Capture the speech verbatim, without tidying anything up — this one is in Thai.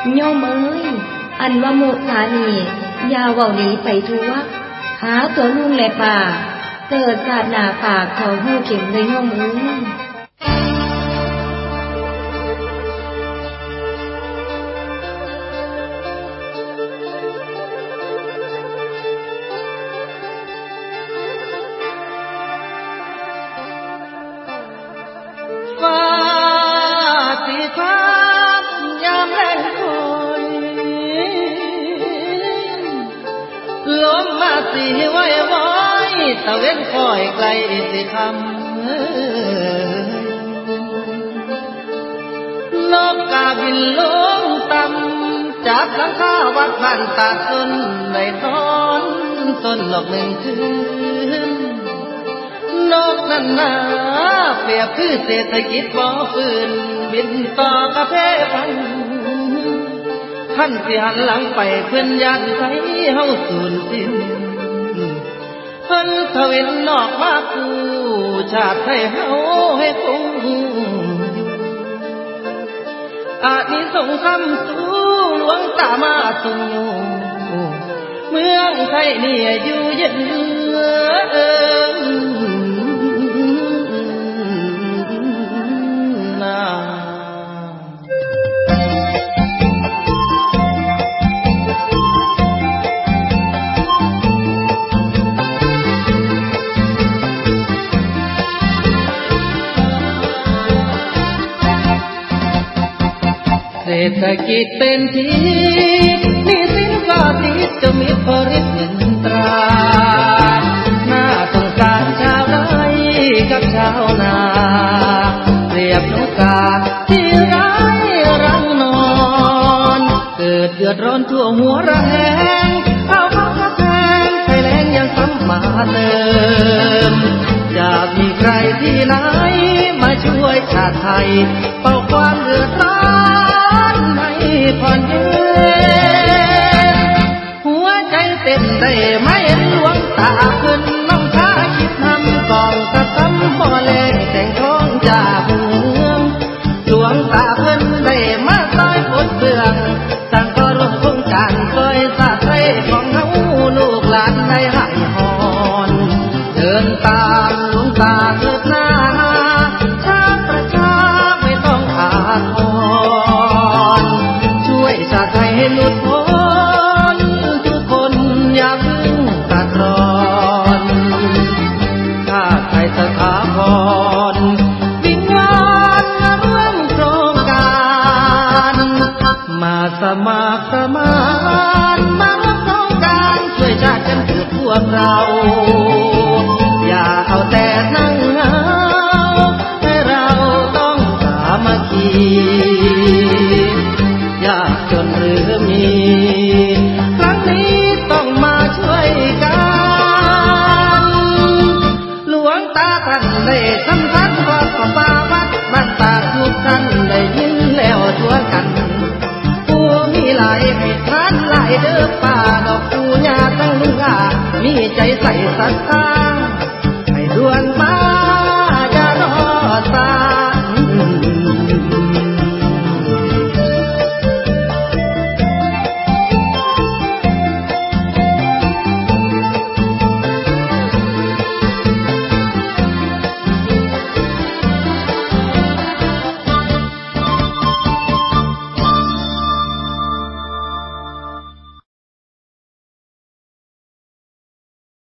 โยมเอ้ยอันว่าโมสานียาเว้าหนีไปทั่วหาตัวลุงและป่าเกิดศาสนาปากเขาหู้เข็มเลยโยมเอ้ยสีไว้ไว้ตะเว้นคอยไกลสิคำนกกาบินลงต่ำจากหลังคาวัดบ้านตาต้นในตอนต้นหลอกหนึ่งคืนนกนั้นนาเปรียบคือเศรษฐกิจบ่ฟื้นบินต่อกระเพาะพันท่านสิหันหลังไปเพื่อนญาติไทยเฮาสูญสิ้นเพิ่นทเวนนอกมากูชาติไทยเฮาให้คงอานิสงส์คำสู่หลวงตามาสู่เมืองไทยนี่อยู่เย็นนาเศรษฐกิจเป็นพิษหนี้สินก็ติดจะมีผลิตเงินตราน่าสงสารชาวไร่กับชาวนาเปรียบนกกาที่ไร้รังนอนเกิดเดือดร้อนทั่วหัวระแหงเอาเข้ากระแทงไฟแรงยังซ้ำมาเติมจะมีใครที่ไหนมาช่วยชาติไทยเป่าความเดือดร้อนผ่อนยืนหัวใจเต้นได้ไม่หลวงตาเพิ่นน้องท้าคิดทำกองกระทำบ่แลงแต่งท้องจากเมืองหลวงตาเพิ่นได้มาซอยปลดเปลืองสั่งก็ร่วมโครงการซอยสาไทยของเฮาลูกหลานได้หายหอนเดินตามหลวงตาเถิดหน้าชาติประชาไม่ต้องอาทรชาติไทยให้หลุดพ้นทุกคนอย่าเพิ่งตัดรอนชาติไทยสถาพรวิญญาณร่วมโครงการมาสมัครสมานมาร่วมโครงการช่วยชาติกันเถิดพวกเราอย่าเอาแต่นั่งเหงาให้เราต้องสามัคคียากจนหรือมีครั้งนี้ต้องมาช่วยกันหลวงตาท่านได้สำคัญว่าก็มาวัดบ้านตาทุกท่านได้ยินแล้วช่วยกันผู้มีหลายให้ทานหลายเด้อป่าดอกปูญาตั้งลุงอามีใจใส่ศรัทธาให้ด่วนมา